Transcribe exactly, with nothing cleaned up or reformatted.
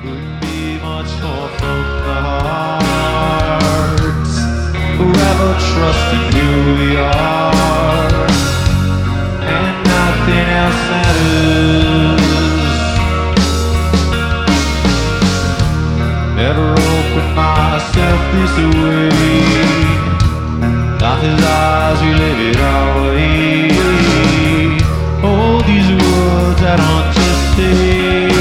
Wouldn't be much more from the heart. Forever trusting who we are, and nothing else matters. Never opened myself this way. Life is ours, we live it our way. All these words I don't just say.